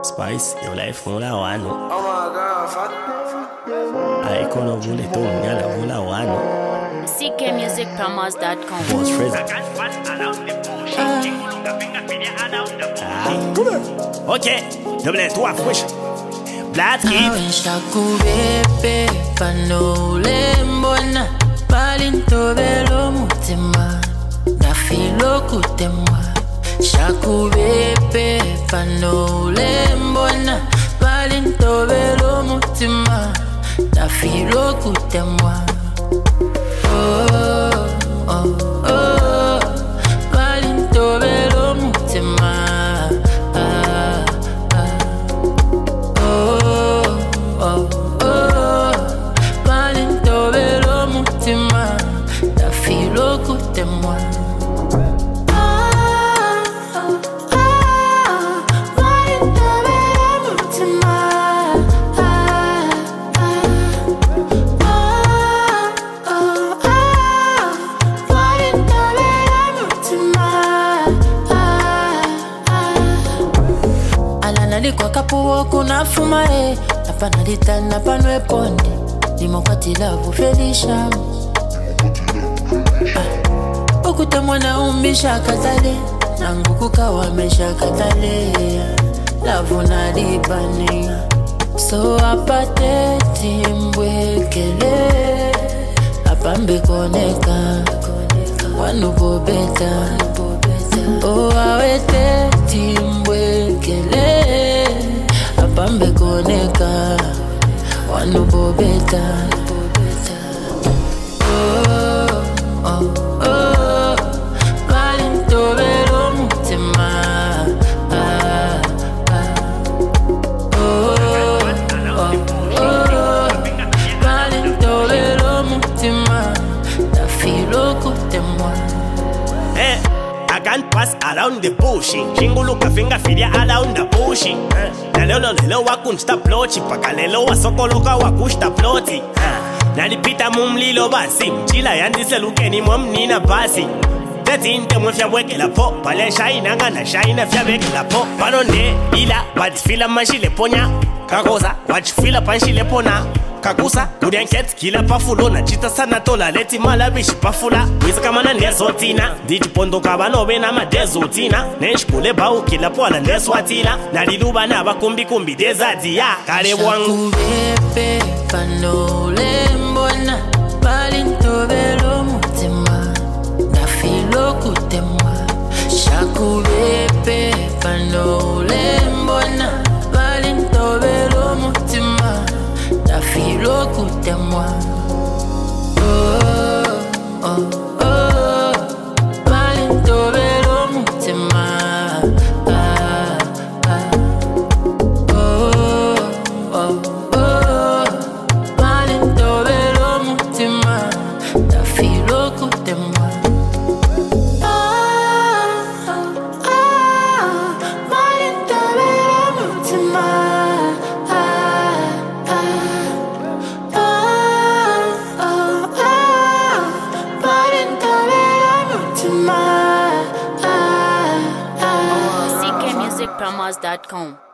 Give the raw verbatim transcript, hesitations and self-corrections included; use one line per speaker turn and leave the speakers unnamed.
Spice, yo la font la wano. Oh my god, fuck. Ay, kono vule to ngala vula wano.
C K music promos dot com.
Boss Frizz. Ok, double trois fresh. Black Kid.
Shakubebe panole mbona palinto velo mutima na filo kutemwa. Shakubebe panole mbona palinto velo mutima na filo kutemwa. Oh oh oh palinto velo mutima. Écoutez-moi. Kwa kapuo kuna fumae napanalita napanwe ponde limokatila vufelisha ukuta mwana umisha katale nangu kukawa mesha katale lavuna libani so apate timbwekele apambe koneka wanubobeta o awete timbwekele apambe koneka wanubobeta oh oh oh palinto velo mutima ah ah oh oh oh palinto velo mutima ta filo kutemwa.
Eh, I can't pass around the bush. Shinguluka finger fidia around the bush. Na lelo lelo wakunsta plochi paka lelo wasokoloka wakusta ploti. Nalipita mumlilo basi mchila yandise lukeni mwamnina basi Tetinte mwefya wekela po pale shaina ngana shaina fya wekela po Panonde ila batifila manshile ponya Kakosa wachifila panshile pona Kakusa kudenket kila pafulo na chita sana tola leti malabishi pafula Wisa kamana nezotina Diji pondo kabanobe na madezotina Nenshkule bau kila pola neswatila Naliluba na bakumbi kumbi dezadi ya kare wangu
Shakubebe panole mbona palinto velo mutima na filo kutemwa. Shakubebe panole mbona palinto velo mutima na filo kutemwa. Oh oh oh palinto velo mutima ah ah oh oh oh palinto velo mutima na filo kutemwa.
C K music promos dot com.